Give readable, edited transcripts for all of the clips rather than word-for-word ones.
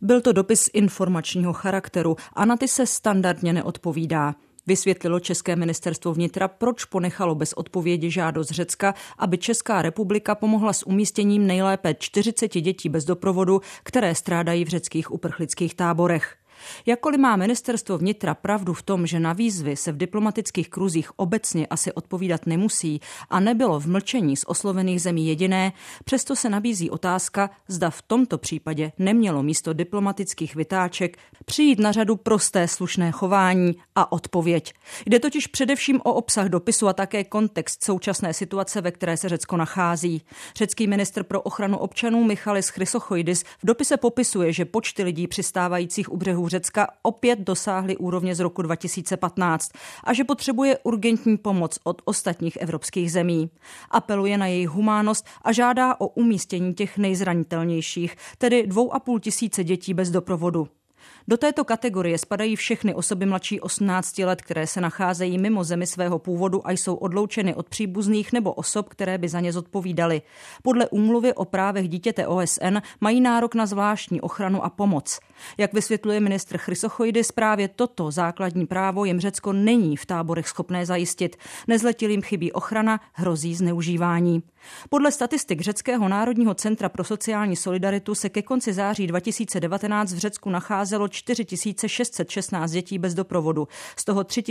Byl to dopis informačního charakteru a na ty se standardně neodpovídá. Vysvětlilo české ministerstvo vnitra, proč ponechalo bez odpovědi žádost Řecka, aby Česká republika pomohla s umístěním nejlépe 40 dětí bez doprovodu, které strádají v řeckých uprchlických táborech. Jakkoliv má ministerstvo vnitra pravdu v tom, že na výzvy se v diplomatických kruzích obecně asi odpovídat nemusí a nebylo v mlčení z oslovených zemí jediné, přesto se nabízí otázka, zda v tomto případě nemělo místo diplomatických vytáček přijít na řadu prosté slušné chování a odpověď. Jde totiž především o obsah dopisu a také kontext současné situace, ve které se Řecko nachází. Řecký ministr pro ochranu občanů Michalis Chrysochoidis v dopise popisuje, že počty lidí přistávajících u břehů Řecka opět dosáhly úrovně z roku 2015 a že potřebuje urgentní pomoc od ostatních evropských zemí. Apeluje na jejich humánnost a žádá o umístění těch nejzranitelnějších, tedy 2,5 tisíce dětí bez doprovodu. Do této kategorie spadají všechny osoby mladší 18 let, které se nacházejí mimo zemi svého původu a jsou odloučeny od příbuzných nebo osob, které by za ně zodpovídaly. Podle úmluvy o právech dítěte OSN mají nárok na zvláštní ochranu a pomoc. Jak vysvětluje ministr Chrysochoidis, právě toto základní právo jim Řecko není v táborech schopné zajistit. Nezletilým chybí ochrana, hrozí zneužívání. Podle statistik Řeckého národního centra pro sociální solidaritu se ke konci září 2019 v Řecku nacházelo 4 616 dětí bez doprovodu. Z toho 3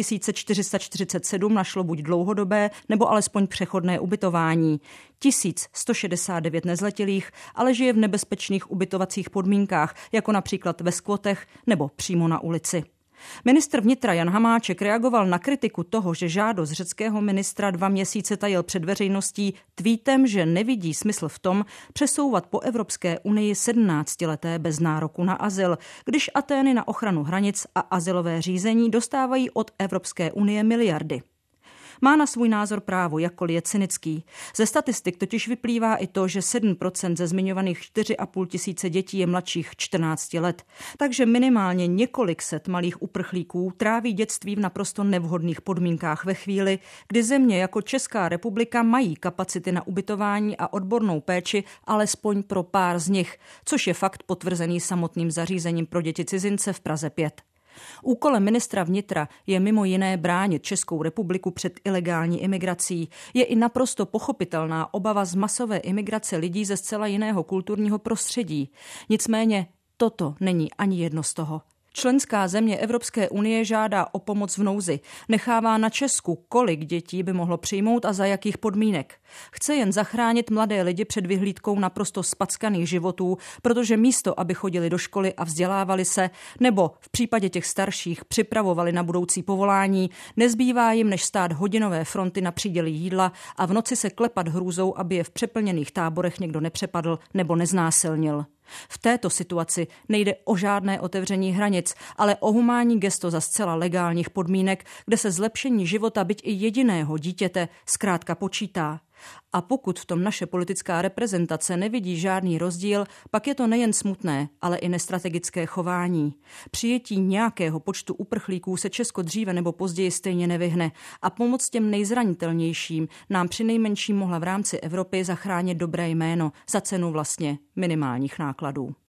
447 našlo buď dlouhodobé, nebo alespoň přechodné ubytování. 1169 nezletilých ale žije v nebezpečných ubytovacích podmínkách, jako například ve skvotech nebo přímo na ulici. Ministr vnitra Jan Hamáček reagoval na kritiku toho, že žádost řeckého ministra 2 měsíce tajil před veřejností tweetem, že nevidí smysl v tom přesouvat po Evropské unii 17leté bez nároku na azyl, když Atény na ochranu hranic a azylové řízení dostávají od Evropské unie miliardy. Má na svůj názor právo, jakkoliv je cynický. Ze statistik totiž vyplývá i to, že 7% ze zmiňovaných 4,5 tisíce dětí je mladších 14 let. Takže minimálně několik set malých uprchlíků tráví dětství v naprosto nevhodných podmínkách ve chvíli, kdy země jako Česká republika mají kapacity na ubytování a odbornou péči alespoň pro pár z nich, což je fakt potvrzený samotným zařízením pro děti cizince v Praze 5. Úkolem ministra vnitra je mimo jiné bránit Českou republiku před ilegální imigrací. Je i naprosto pochopitelná obava z masové imigrace lidí ze zcela jiného kulturního prostředí. Nicméně toto není ani jedno z toho. Členská země Evropské unie žádá o pomoc v nouzi. Nechává na Česku, kolik dětí by mohlo přijmout a za jakých podmínek. Chce jen zachránit mladé lidi před vyhlídkou naprosto spackaných životů, protože místo, aby chodili do školy a vzdělávali se, nebo v případě těch starších připravovali na budoucí povolání, nezbývá jim než stát hodinové fronty na příděli jídla a v noci se klepat hrůzou, aby je v přeplněných táborech někdo nepřepadl nebo neznásilnil. V této situaci nejde o žádné otevření hranic, ale o humánní gesto za zcela legálních podmínek, kde se zlepšení života byť i jediného dítěte zkrátka počítá. A pokud v tom naše politická reprezentace nevidí žádný rozdíl, pak je to nejen smutné, ale i nestrategické chování. Přijetí nějakého počtu uprchlíků se Česko dříve nebo později stejně nevyhne a pomoc těm nejzranitelnějším nám přinejmenším mohla v rámci Evropy zachránit dobré jméno za cenu vlastně minimálních nákladů.